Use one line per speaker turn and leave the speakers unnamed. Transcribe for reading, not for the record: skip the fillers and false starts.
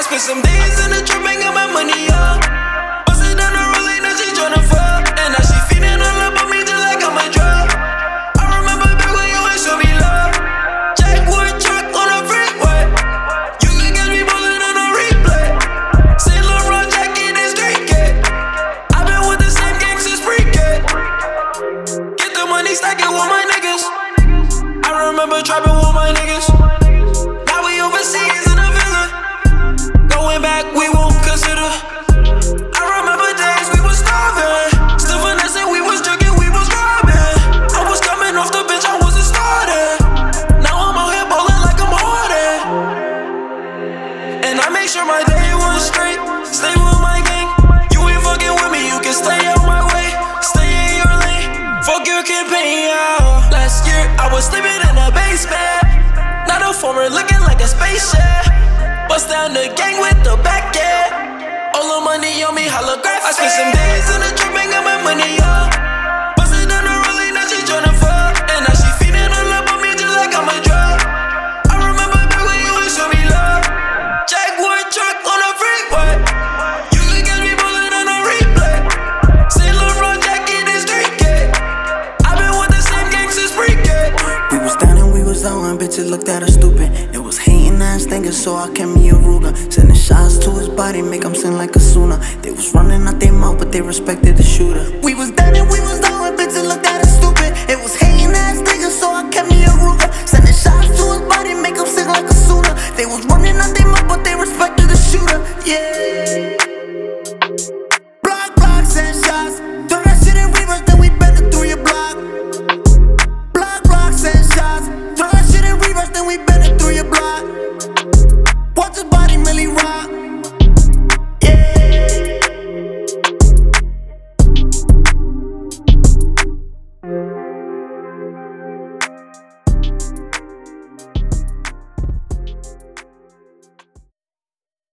spent some days in the trap and got my money up. Bustin' down the road like now she tryna fuck. And now she feeding all up on me just like I'm a drug. I remember back when you ain't show me love. Jaguar truck on the freeway. You can catch me ballin' on a replay. Saint Laurent jacket and straight cat. I been with the same gang since pre-K. Get the money, stack it with my niggas. I remember trapping with my niggas. Now we overseas in a villa. Going back, we won't consider. I remember days we was starving. Still finessing, we was drinking, we was robbing. I was coming off the bench, I wasn't starting. Now I'm out here ballin' like I'm Harden. And I make sure my day was straight. Stay with my gang. You ain't fucking with me, you can stay out my way. Stay in your lane. Fuck your campaign, yeah. Last year, I was sleeping in a basement. Not a former, looking like a spaceship. Bust down the gang with the back end. All the money on me, holographic. I spent some days in the trap and got my money up. Bustin' down the road like now she tryna fuck. And now she feeding all up on me just like I'm a drug. I remember back when you ain't show me love. Jaguar truck on the freeway. You can catch me ballin' on a replay. Saint Laurent jacket and straight cat. I been with the same gang since pre-K.
We was down and we was out and bitches looked at us stupid. It was hating ass thinking, so I kept me a Ruger. Sending shots to his body, make him sing like a Suna. They was running out their mouth, but they respected the shooter. We was down and we was out and bitches looked at us stupid. It was hating